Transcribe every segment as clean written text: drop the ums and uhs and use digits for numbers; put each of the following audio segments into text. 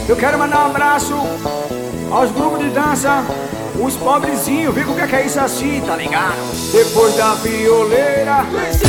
Eu quero mandar um abraço aos grupos de dança, os pobrezinhos, vê como é que é isso assim, tá ligado? Depois da violeira,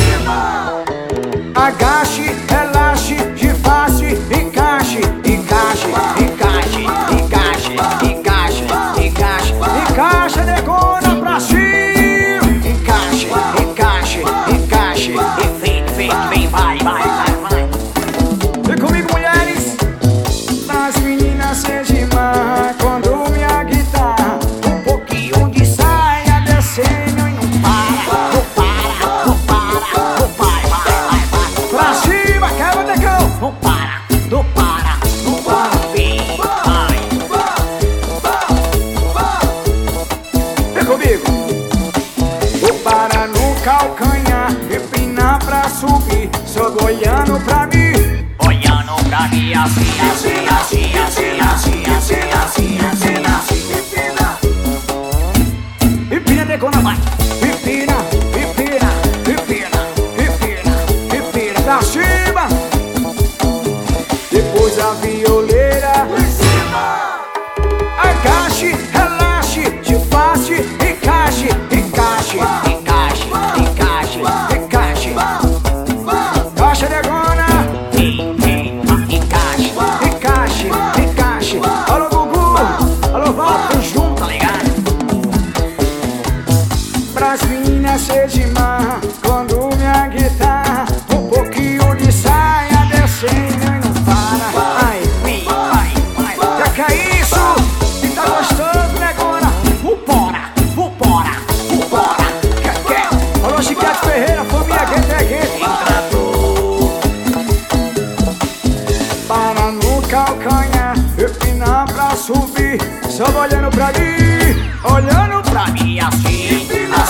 agache, relaxe, disfarce, encaixe, encaixe, encaixe, encaixe, encaixe, encaixe, encaixa, negona pra cima. Encaixe, encaixe, encaixe, e vem, vai, vai, vai, vai. Vem comigo, mulheres. Nas meninas cê de marra quando minha guitarra, um pouquinho de saia descendo e não para, não para, não para, não para, vai, vai, vai. Pra cima, quebra, negão. Não para, não para, não para, vem, vai. Vem comigo. Vou parar no calcanhar, empinar pra subir, só olhando pra mim. Olhando pra mim assim, assim, assim, assim, assim, assim, assim, assim, assim. Empina, empina, negona, vai. Empina, empina, empina, empina, empina, pra cima. Depois a violeira, agache, relaxe, disfarce, encaixe, encaixe, encaixe, encaixe, encaixe. Caixa, negona. Encaixe, encaixe, encaixe. Alô, Gugu, alô, Valdo, junto, tá ligado? Pras meninas cê de marra quando minha guitarra, um pouquinho de saia descendo e não para. Ai, vai, vai. Que é isso? Que tá gostando, negona? Vambora, vambora, vambora. Que? Alô, Chiquete Ferreira, família Guete é Guete. Para no calcanhar, empinar pra subir, só olhando pra mim assim, assim.